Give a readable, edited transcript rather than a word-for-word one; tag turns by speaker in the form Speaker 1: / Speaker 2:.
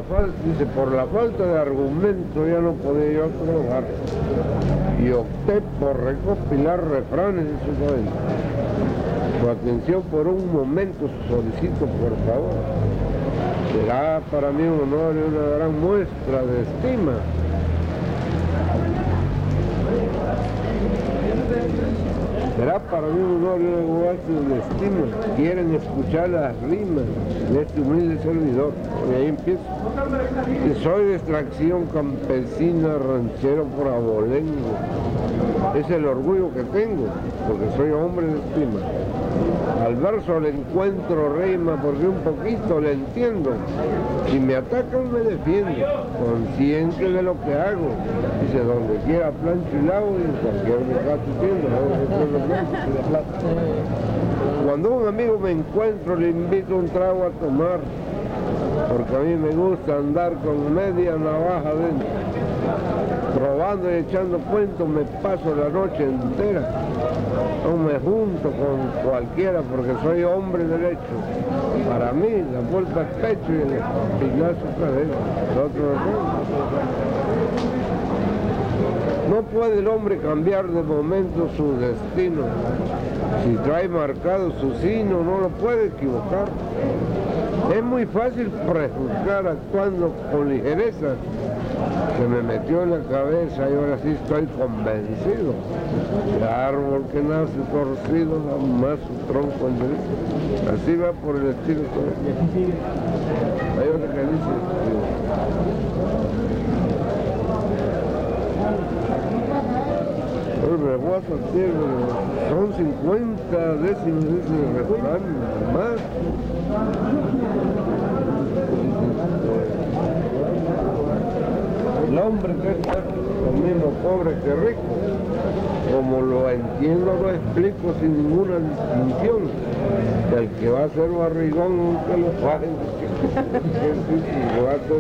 Speaker 1: dice, por la falta de argumento ya no podía yo trabajar y opté por recopilar refranes de su país. Su atención por un momento solicito, por favor. Será para mí un honor y una gran muestra de estima. Será para mí un honor y una muestra de estima. Quieren escuchar las rimas de este humilde servidor. Y ahí empiezo. Que soy de extracción campesina, ranchero por abolengo. Es el orgullo que tengo, porque soy hombre de estima. Al verso le encuentro rima porque un poquito le entiendo. Si me atacan me defiendo, consciente de lo que hago. Dice, donde quiera plancho y lavo y en cualquier lugar tiendo. Cuando un amigo me encuentro le invito un trago a tomar, porque a mí me gusta andar con media navaja adentro. Probando y echando cuentos me paso la noche entera. No me junto con cualquiera porque soy hombre derecho. Para mí la vuelta es pecho y el espinazo es cadera. No puede el hombre cambiar de momento su destino. Si trae marcado su signo no lo puede equivocar. Es muy fácil prejuzgar actuando con ligereza. Se me metió en la cabeza y ahora sí estoy convencido. El árbol que nace torcido da más su tronco enderezado. Así va por el estilo. Hay otra que dice... Son 50 décimos de ese refrán más. El hombre que es lo mismo pobre que rico. Como lo entiendo lo explico sin ninguna distinción. El que va a ser barrigón nunca lo paguen.